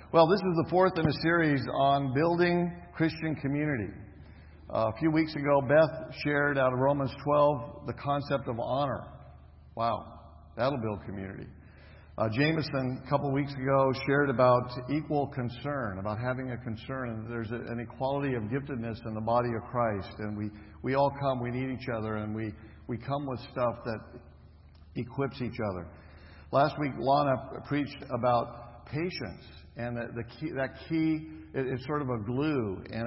Well, this is the fourth in a series on building Christian community. A few weeks ago, Beth shared out of Romans 12 the concept of honor. Wow, that'll build community. Jameson, a couple of weeks ago, shared about equal concern, about having a concern, and there's an equality of giftedness in the body of Christ. And we all come, we need each other, and we come with stuff that equips each other. Last week, Lana preached about patience. And that key is sort of a glue and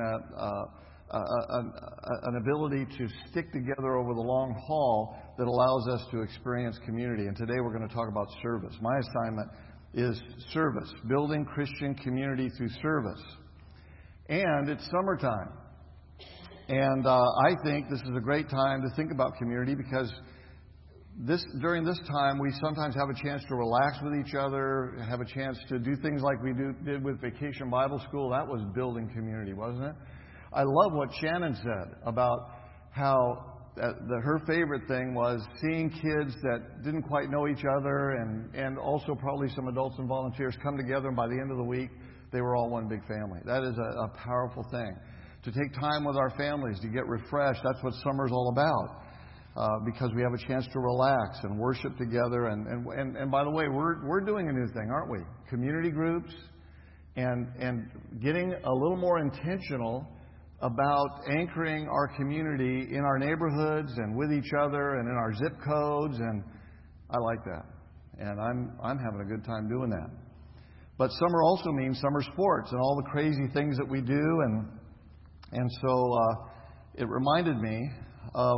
an ability to stick together over the long haul that allows us to experience community. And today we're going to talk about service. My assignment is service, building Christian community through service. And it's summertime. And I think this is a great time to think about community because during this time, we sometimes have a chance to relax with each other, have a chance to do things like we did with Vacation Bible School. That was building community, wasn't it? I love what Shannon said about how her favorite thing was seeing kids that didn't quite know each other and also probably some adults and volunteers come together, and by the end of the week, they were all one big family. That is a powerful thing. To take time with our families, to get refreshed, that's what summer's all about. Because we have a chance to relax and worship together. And by the way, we're doing a new thing, aren't we? Community groups and getting a little more intentional about anchoring our community in our neighborhoods and with each other and in our zip codes. And I like that. And I'm having a good time doing that. But summer also means summer sports and all the crazy things that we do. And so it reminded me of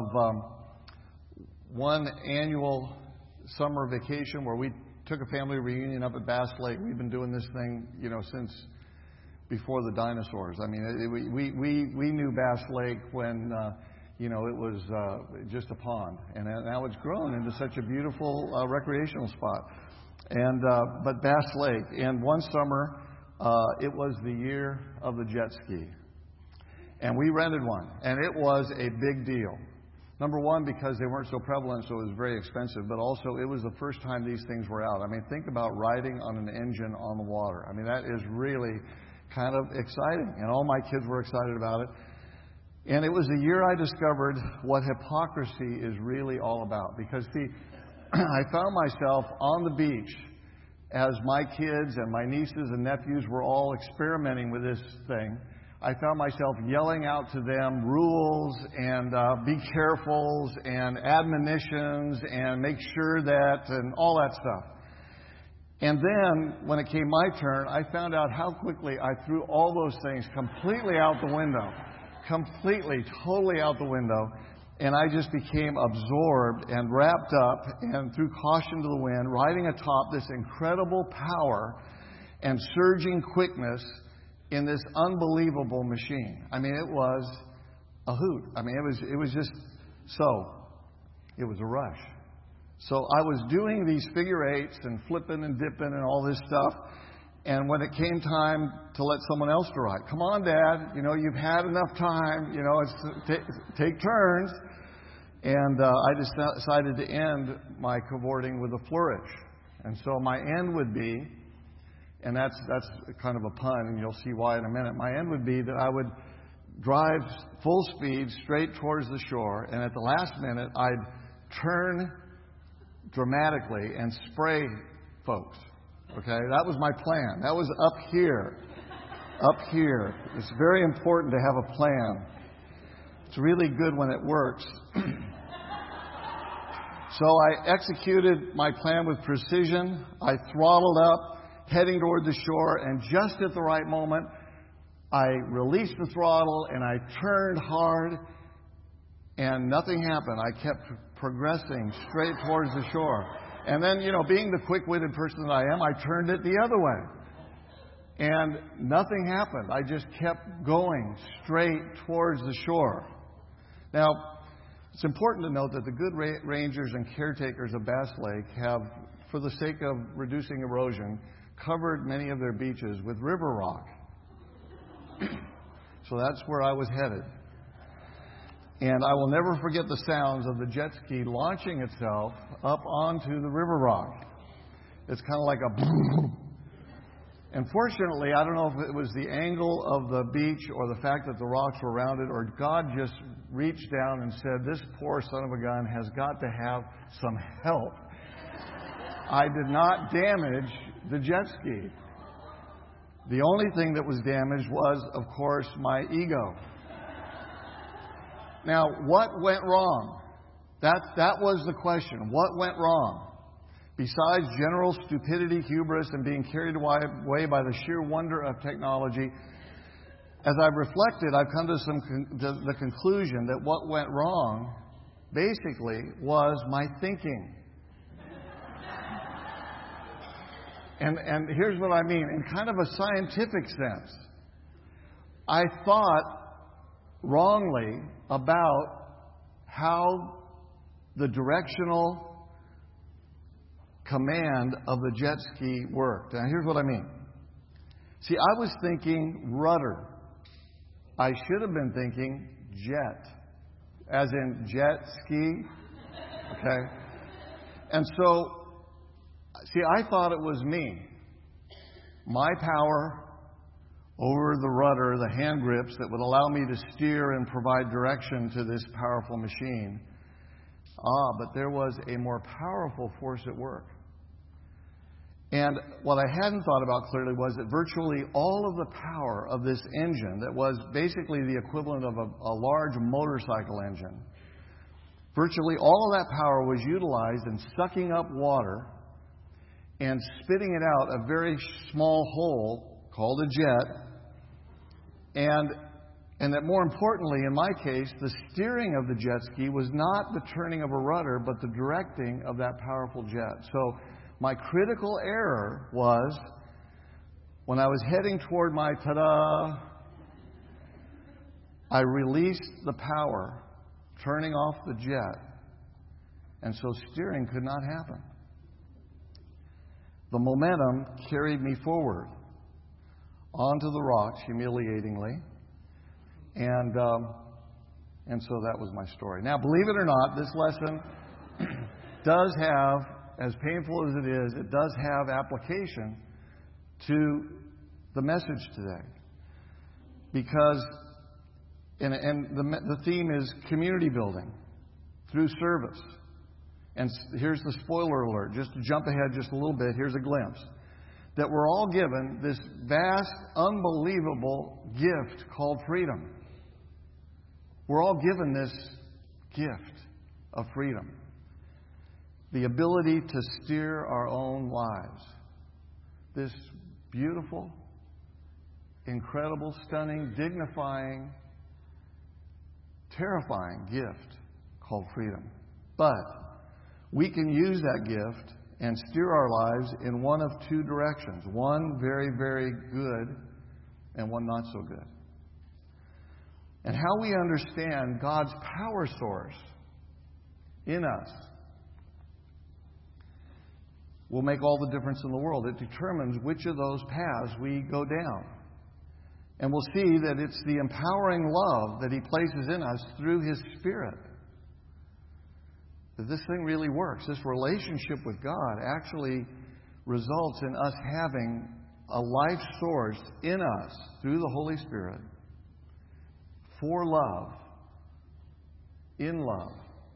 one annual summer vacation where we took a family reunion up at Bass Lake. We've been doing this thing, since before the dinosaurs. I mean, we knew Bass Lake when, it was just a pond. And now it's grown into such a beautiful recreational spot. But Bass Lake. And one summer, it was the year of the jet ski. And we rented one. And it was a big deal. Number one, because they weren't so prevalent, so it was very expensive. But also, it was the first time these things were out. I mean, think about riding on an engine on the water. I mean, that is really kind of exciting. And all my kids were excited about it. And it was the year I discovered what hypocrisy is really all about. Because, see, I found myself on the beach as my kids and my nieces and nephews were all experimenting with this thing. I found myself yelling out to them rules and be carefuls and admonitions and make sure that and all that stuff. And then when it came my turn, I found out how quickly I threw all those things completely out the window. Completely, totally out the window. And I just became absorbed and wrapped up and threw caution to the wind, riding atop this incredible power and surging quickness in this unbelievable machine. I mean, it was a hoot. I mean, it was just it was a rush. So I was doing these figure eights and flipping and dipping and all this stuff. And when it came time to let someone else to ride, come on, Dad, you've had enough time, take turns. And I decided to end my cavorting with a flourish. And so my end would be, and that's kind of a pun, and you'll see why in a minute. My end would be that I would drive full speed straight towards the shore, and at the last minute, I'd turn dramatically and spray folks. Okay? That was my plan. That was up here. Up here. It's very important to have a plan. It's really good when it works. So I executed my plan with precision. I throttled up, heading toward the shore, and just at the right moment, I released the throttle and I turned hard, and nothing happened. I kept progressing straight towards the shore. And then, being the quick-witted person that I am, I turned it the other way. And nothing happened. I just kept going straight towards the shore. Now, it's important to note that the good rangers and caretakers of Bass Lake have, for the sake of reducing erosion, covered many of their beaches with river rock. So that's where I was headed. And I will never forget the sounds of the jet ski launching itself up onto the river rock. It's kind of like a boom. And fortunately, I don't know if it was the angle of the beach or the fact that the rocks were rounded, or God just reached down and said, this poor son of a gun has got to have some help. I did not damage the jet ski. The only thing that was damaged was, of course, my ego. Now, what went wrong? That was the question. What went wrong? Besides general stupidity, hubris, and being carried away by the sheer wonder of technology, as I've reflected, I've come to the conclusion that what went wrong, basically, was my thinking. And here's what I mean. In kind of a scientific sense, I thought wrongly about how the directional command of the jet ski worked. Now, here's what I mean. See, I was thinking rudder. I should have been thinking jet, as in jet ski. Okay? And so, see, I thought it was me. My power over the rudder, the hand grips that would allow me to steer and provide direction to this powerful machine. But there was a more powerful force at work. And what I hadn't thought about clearly was that virtually all of the power of this engine, that was basically the equivalent of a large motorcycle engine, virtually all of that power was utilized in sucking up water and spitting it out a very small hole called a jet. And that more importantly, in my case, the steering of the jet ski was not the turning of a rudder, but the directing of that powerful jet. So my critical error was when I was heading toward my ta-da, I released the power, turning off the jet, and so steering could not happen. The momentum carried me forward onto the rocks, humiliatingly, and so that was my story. Now, believe it or not, this lesson does have, as painful as it is, it does have application to the message today. Because, and the theme is community building through service. And here's the spoiler alert, just to jump ahead just a little bit, here's a glimpse. That we're all given this vast, unbelievable gift called freedom. We're all given this gift of freedom. The ability to steer our own lives. This beautiful, incredible, stunning, dignifying, terrifying gift called freedom. But we can use that gift and steer our lives in one of two directions. One very, very good and one not so good. And how we understand God's power source in us will make all the difference in the world. It determines which of those paths we go down. And we'll see that it's the empowering love that He places in us through His Spirit. That this thing really works. This relationship with God actually results in us having a life source in us through the Holy Spirit for love, in love.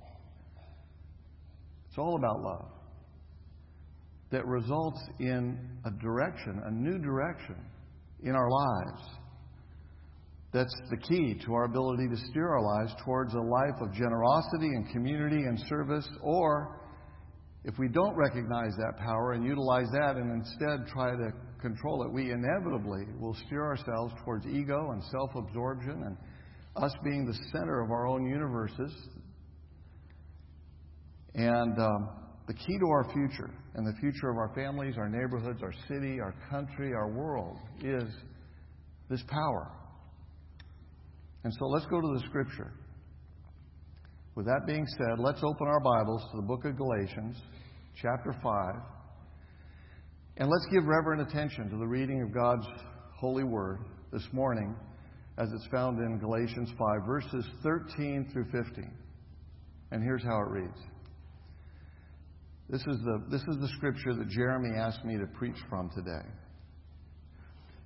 It's all about love. That results in a direction, a new direction in our lives. That's the key to our ability to steer our lives towards a life of generosity and community and service. Or, if we don't recognize that power and utilize that and instead try to control it, we inevitably will steer ourselves towards ego and self-absorption and us being the center of our own universes. And the key to our future and the future of our families, our neighborhoods, our city, our country, our world is this power. And so let's go to the Scripture. With that being said, let's open our Bibles to the book of Galatians, chapter 5. And let's give reverent attention to the reading of God's holy word this morning as it's found in Galatians 5, verses 13 through 15. And here's how it reads. This is the Scripture that Jeremy asked me to preach from today.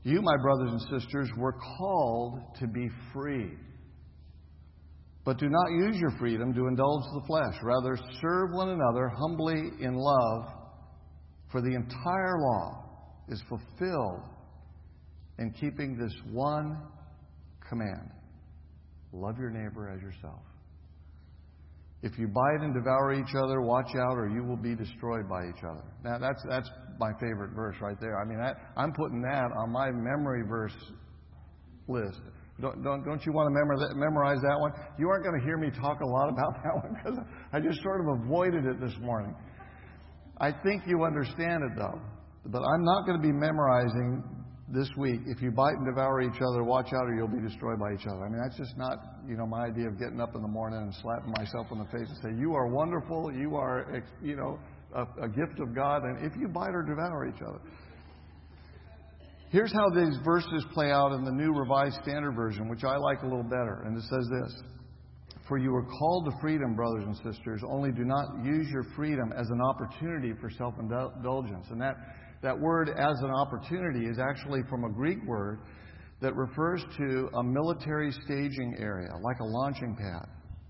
You, my brothers and sisters, were called to be free. But do not use your freedom to indulge the flesh. Rather, serve one another humbly in love, for the entire law is fulfilled in keeping this one command. Love your neighbor as yourself. If you bite and devour each other, watch out, or you will be destroyed by each other. Now, that's my favorite verse right there. I mean, I'm putting that on my memory verse list. Don't you want to memorize that one? You aren't going to hear me talk a lot about that one because I just sort of avoided it this morning. I think you understand it, though. But I'm not going to be memorizing this week, if you bite and devour each other, watch out or you'll be destroyed by each other. I mean, that's just not, my idea of getting up in the morning and slapping myself in the face and say, you are wonderful, you are, a gift of God, and if you bite or devour each other. Here's how these verses play out in the New Revised Standard Version, which I like a little better. And it says this: For you are called to freedom, brothers and sisters, only do not use your freedom as an opportunity for self-indulgence. And that word as an opportunity is actually from a Greek word that refers to a military staging area, like a launching pad.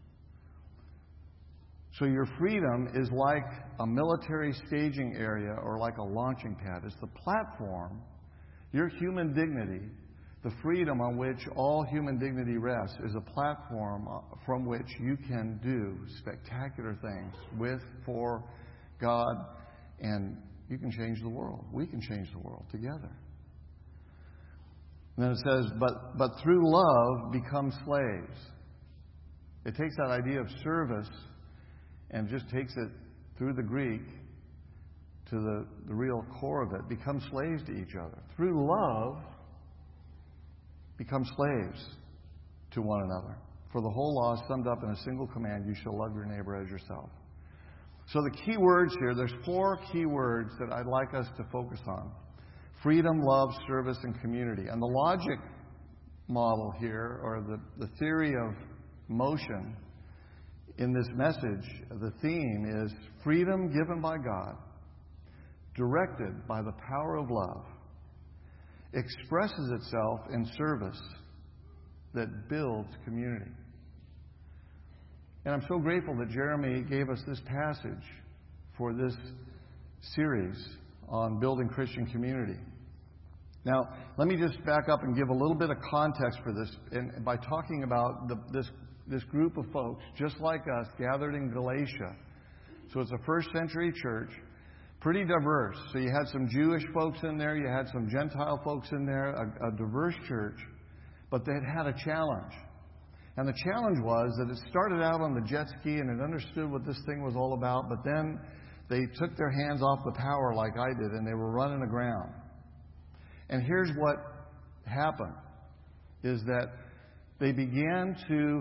So your freedom is like a military staging area or like a launching pad. It's the platform, your human dignity, the freedom on which all human dignity rests, is a platform from which you can do spectacular things for God, and you can change the world. We can change the world together. And then it says, but through love become slaves. It takes that idea of service and just takes it through the Greek to the real core of it. Become slaves to each other. Through love, become slaves to one another. For the whole law is summed up in a single command: you shall love your neighbor as yourself. So the key words here, there's 4 key words that I'd like us to focus on: freedom, love, service, and community. And the logic model here, or the theory of motion in this message, the theme is freedom given by God, directed by the power of love, expresses itself in service that builds community. And I'm so grateful that Jeremy gave us this passage for this series on building Christian community. Now, let me just back up and give a little bit of context for this, and by talking about this group of folks, just like us, gathered in Galatia. So it's a first century church, pretty diverse. So you had some Jewish folks in there, you had some Gentile folks in there, a diverse church, but they had a challenge. And the challenge was that it started out on the jet ski and it understood what this thing was all about, but then they took their hands off the power like I did, and they were running aground. And here's what happened, is that they began to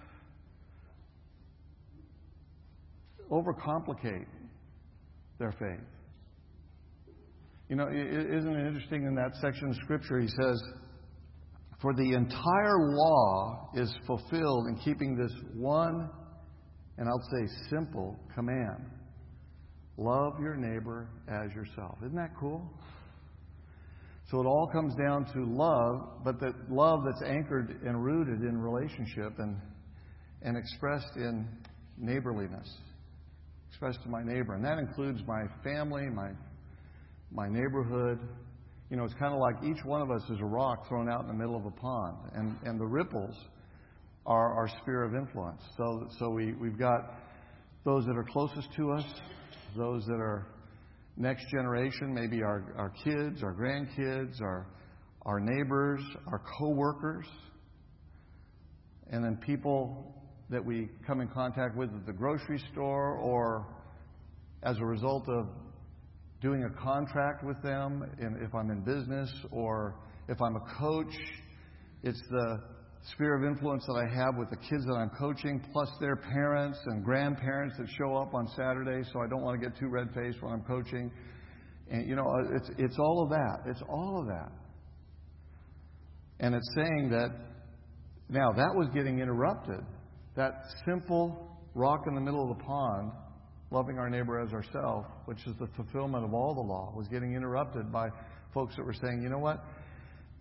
overcomplicate their faith. Isn't it interesting in that section of Scripture, he says, for the entire law is fulfilled in keeping this one, and I'll say simple, command: love your neighbor as yourself. Isn't that cool? So it all comes down to love, but that love that's anchored and rooted in relationship and expressed in neighborliness. Expressed to my neighbor. And that includes my family, my neighborhood. It's kind of like each one of us is a rock thrown out in the middle of a pond. And the ripples are our sphere of influence. So we've got those that are closest to us, those that are next generation, maybe our kids, our grandkids, our neighbors, our co-workers, and then people that we come in contact with at the grocery store, or as a result of doing a contract with them, if I'm in business, or if I'm a coach. It's the sphere of influence that I have with the kids that I'm coaching, plus their parents and grandparents that show up on Saturday, so I don't want to get too red-faced when I'm coaching. And, it's all of that. It's all of that. And it's saying that, now that was getting interrupted. That simple rock in the middle of the pond, loving our neighbor as ourselves, which is the fulfillment of all the law, was getting interrupted by folks that were saying, you know what?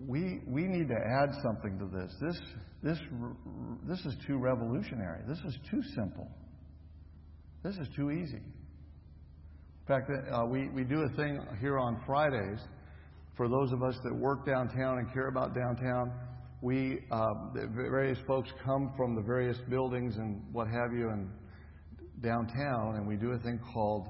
we need to add something to this. This is too revolutionary. This is too simple. This is too easy. In fact, we do a thing here on Fridays for those of us that work downtown and care about downtown. The various folks come from the various buildings and what have you and downtown, and we do a thing called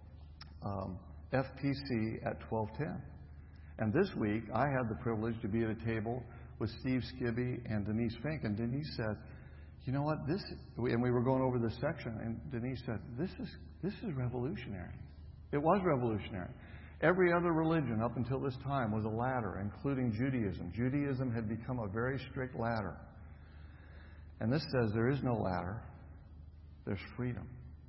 FPC at 12:10. And this week, I had the privilege to be at a table with Steve Skibby and Denise Fink. And Denise said, "You know what? And we were going over this section, and Denise said, "This is revolutionary." It was revolutionary. Every other religion up until this time was a ladder, including Judaism. Judaism had become a very strict ladder. And this says there is no ladder. There's freedom.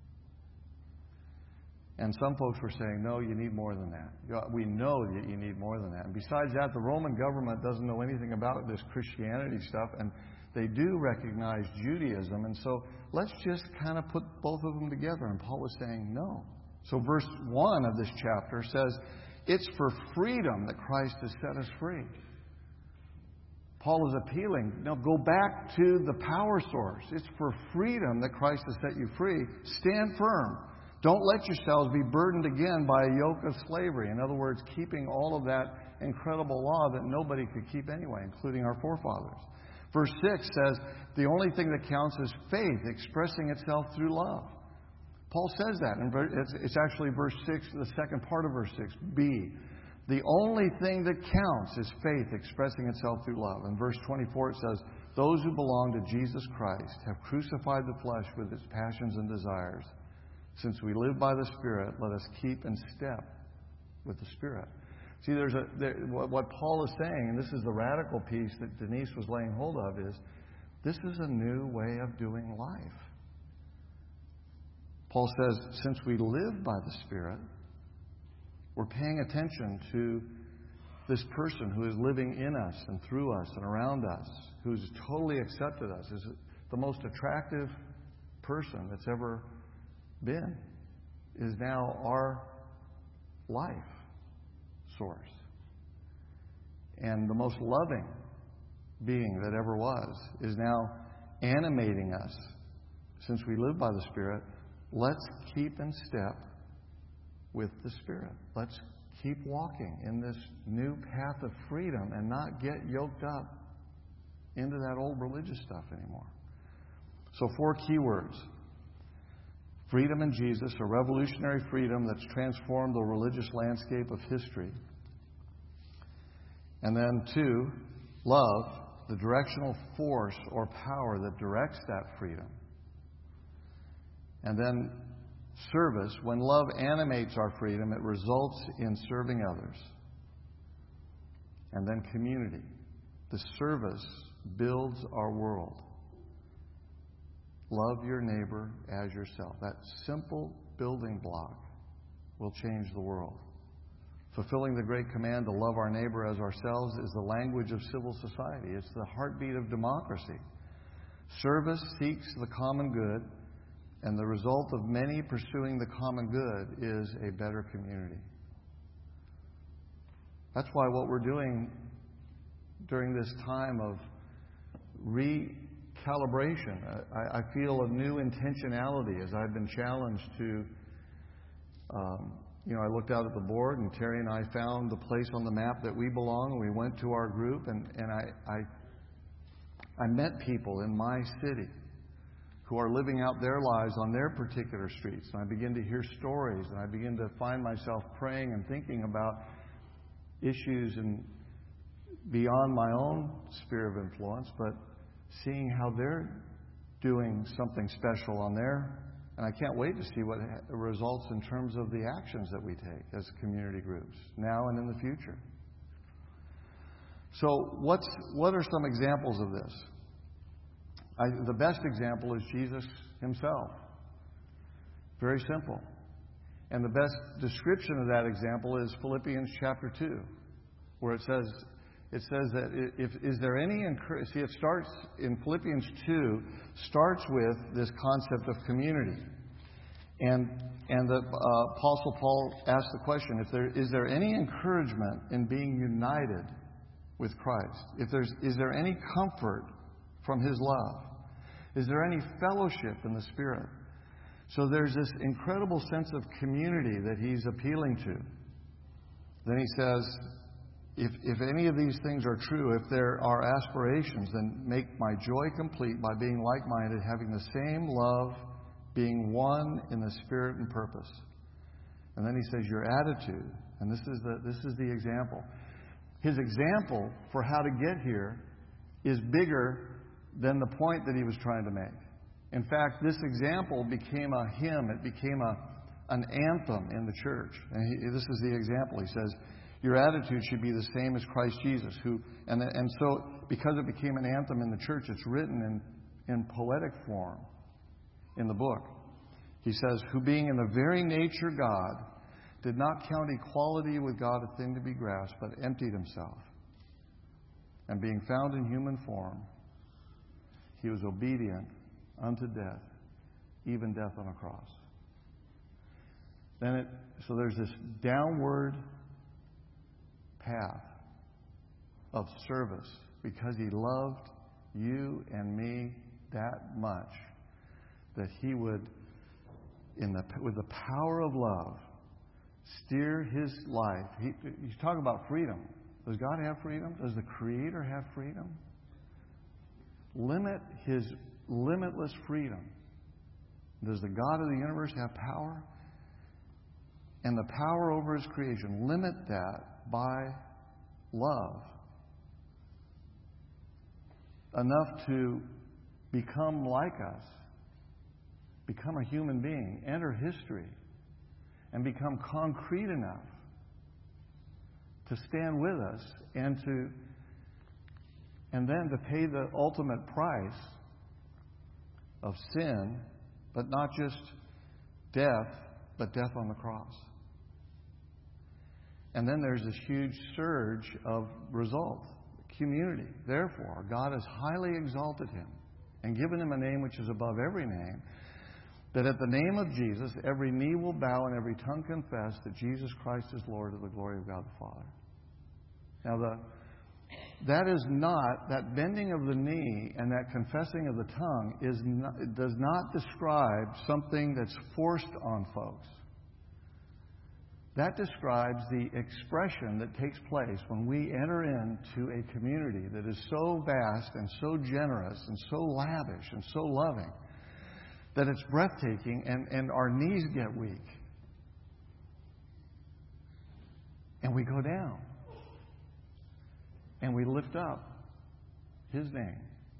And some folks were saying, no, you need more than that. We know that you need more than that. And besides that, the Roman government doesn't know anything about this Christianity stuff, and they do recognize Judaism. And so let's just kind of put both of them together. And Paul was saying, no. So verse 1 of this chapter says, it's for freedom that Christ has set us free. Paul is appealing, no, go back to the power source. It's for freedom that Christ has set you free. Stand firm. Don't let yourselves be burdened again by a yoke of slavery. In other words, keeping all of that incredible law that nobody could keep anyway, including our forefathers. Verse 6 says, the only thing that counts is faith expressing itself through love. Paul says that. And it's actually verse 6, the second part of verse 6, B. The only thing that counts is faith expressing itself through love. In verse 24 it says, those who belong to Jesus Christ have crucified the flesh with its passions and desires. Since we live by the Spirit, let us keep in step with the Spirit. See, what Paul is saying, and this is the radical piece that Denise was laying hold of, is this is a new way of doing life. Paul says, since we live by the Spirit, we're paying attention to this person who is living in us and through us and around us, who's totally accepted us, is the most attractive person that's ever been, is now our life source. And the most loving being that ever was is now animating us. Since we live by the Spirit, let's keep in step with the Spirit. Let's keep walking in this new path of freedom and not get yoked up into that old religious stuff anymore. So 4 key words. Freedom in Jesus, a revolutionary freedom that's transformed the religious landscape of history. And then 2, love, the directional force or power that directs that freedom. And then service, when love animates our freedom, it results in serving others. And then community, the service builds our world. Love your neighbor as yourself. That simple building block will change the world. Fulfilling the great command to love our neighbor as ourselves is the language of civil society. It's the heartbeat of democracy. Service seeks the common good, and the result of many pursuing the common good is a better community. That's why what we're doing during this time of recalibration, I feel a new intentionality as I've been challenged to, I looked out at the board, and Terry and I found the place on the map that we belong, and we went to our group, and I met people in my city who are living out their lives on their particular streets. And I begin to hear stories, and I begin to find myself praying and thinking about issues and beyond my own sphere of influence, but seeing how they're doing something special on there. And I can't wait to see what results in terms of the actions that we take as community groups, now and in the future. So what are some examples of this? The best example is Jesus himself. Very simple. And the best description of that example is Philippians chapter 2, where it says that is there any encouragement? See, it starts in Philippians 2, starts with this concept of community. And the Apostle Paul asked the question, is there any encouragement in being united with Christ? Is there any comfort from His love? Is there any fellowship in the Spirit? So there's this incredible sense of community that He's appealing to. Then He says, if any of these things are true, if there are aspirations, then make my joy complete by being like-minded, having the same love, being one in the Spirit and purpose. And then He says, your attitude, and this is the example. His example for how to get here is bigger than the point that He was trying to make. In fact, this example became a hymn. It became an anthem in the church. And this is the example. He says, your attitude should be the same as Christ Jesus. And so, because it became an anthem in the church, it's written in poetic form in the book. He says, who being in the very nature God, did not count equality with God a thing to be grasped, but emptied Himself. And being found in human form, He was obedient unto death, even death on a cross. So there's this downward path of service because He loved you and me that much that He would, with the power of love, steer His life. He's talking about freedom. Does God have freedom? Does the Creator have freedom? Limit His limitless freedom. Does the God of the universe have power? And the power over His creation, limit that by love. Enough to become like us, become a human being, enter history, and become concrete enough to stand with us and then to pay the ultimate price of sin, but not just death, but death on the cross. And then there's this huge surge of result, community. Therefore, God has highly exalted Him and given Him a name which is above every name, that at the name of Jesus, every knee will bow and every tongue confess that Jesus Christ is Lord, to the glory of God the Father. Now, that bending of the knee and that confessing of the tongue does not describe something that's forced on folks. That describes the expression that takes place when we enter into a community that is so vast and so generous and so lavish and so loving that it's breathtaking, and our knees get weak. And we go down. And we lift up His name.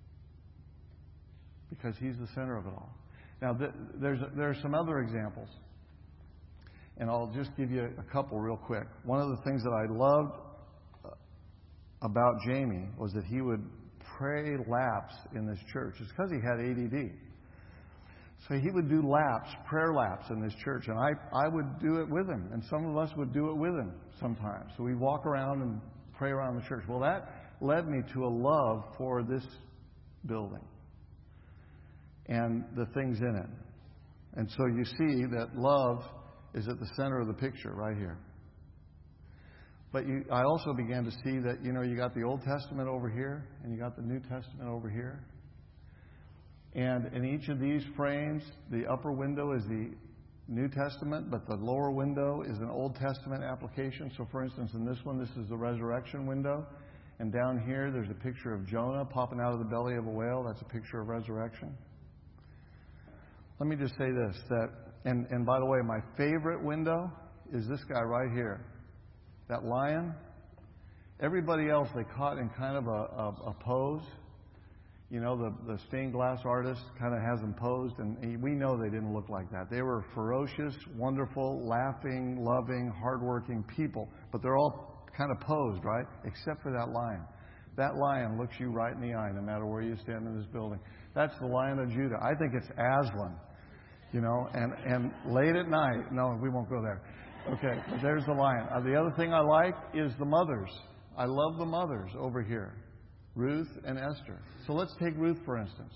Because He's the center of it all. Now, there are some other examples. And I'll just give you a couple real quick. One of the things that I loved about Jamie was that he would pray laps in this church. It's because he had ADD. So he would do prayer laps in this church. And I would do it with him. And some of us would do it with him sometimes. So we'd walk around and pray around the church. Well, that led me to a love for this building and the things in it. And so you see that love is at the center of the picture right here. But I also began to see that, you got the Old Testament over here and you got the New Testament over here. And in each of these frames, the upper window is the New Testament, but the lower window is an Old Testament application. So, for instance, in this one, this is the resurrection window. And down here, there's a picture of Jonah popping out of the belly of a whale. That's a picture of resurrection. Let me just say this, and by the way, my favorite window is this guy right here. That lion. Everybody else they caught in kind of a pose. The stained glass artist kind of has them posed, and we know they didn't look like that. They were ferocious, wonderful, laughing, loving, hardworking people, but they're all kind of posed, right? Except for that lion. That lion looks you right in the eye no matter where you stand in this building. That's the Lion of Judah. I think it's Aslan, and late at night. No, we won't go there. Okay, there's the lion. The other thing I like is the mothers. I love the mothers over here. Ruth and Esther. So let's take Ruth, for instance.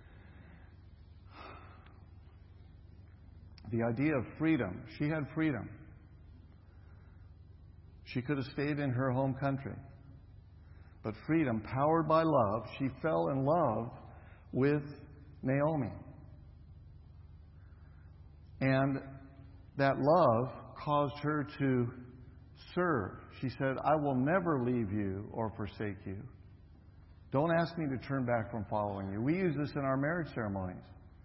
The idea of freedom. She had freedom. She could have stayed in her home country. but freedom powered by love, she fell in love with Naomi. And that love caused her to serve. She said, I will never leave you or forsake you. Don't ask me to turn back from following you. We use this in our marriage ceremonies.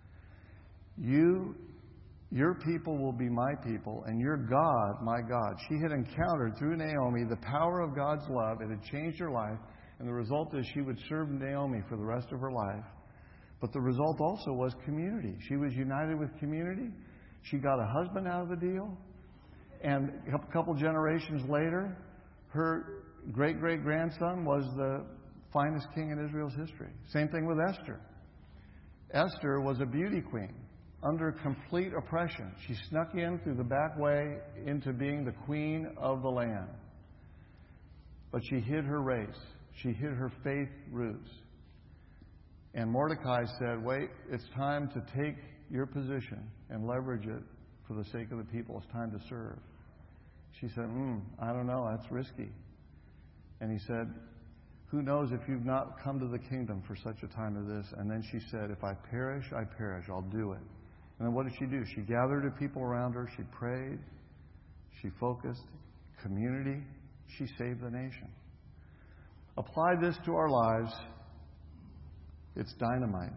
Your people will be my people, and your God, my God. She had encountered through Naomi the power of God's love. It had changed her life, and the result is she would serve Naomi for the rest of her life. But the result also was community. She was united with community. She got a husband out of the deal. And a couple generations later, her great-great-grandson was the finest king in Israel's history. Same thing with Esther. Esther was a beauty queen under complete oppression. She snuck in through the back way into being the queen of the land. But she hid her race. She hid her faith roots. And Mordecai said, wait, it's time to take your position and leverage it for the sake of the people. It's time to serve. She said, I don't know, that's risky. And he said, who knows if you've not come to the kingdom for such a time as this? And then she said, if I perish, I perish. I'll do it. And then what did she do? She gathered her people around her. She prayed. She focused. Community. She saved the nation. Apply this to our lives. It's dynamite.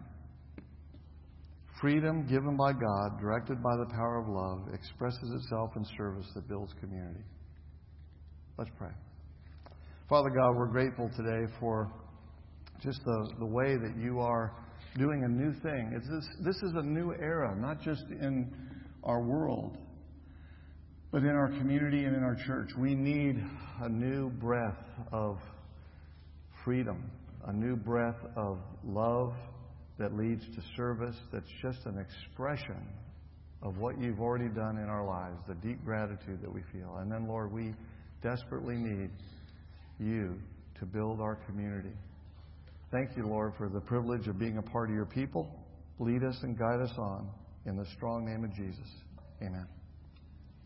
Freedom given by God, directed by the power of love, expresses itself in service that builds community. Let's pray. Father God, we're grateful today for just the way that you are doing a new thing. This is a new era, not just in our world, but in our community and in our church. We need a new breath of freedom, a new breath of love that leads to service, that's just an expression of what you've already done in our lives, the deep gratitude that we feel. And then, Lord, we desperately need you to build our community. Thank you, Lord, for the privilege of being a part of your people. Lead us and guide us on. In the strong name of Jesus. Amen.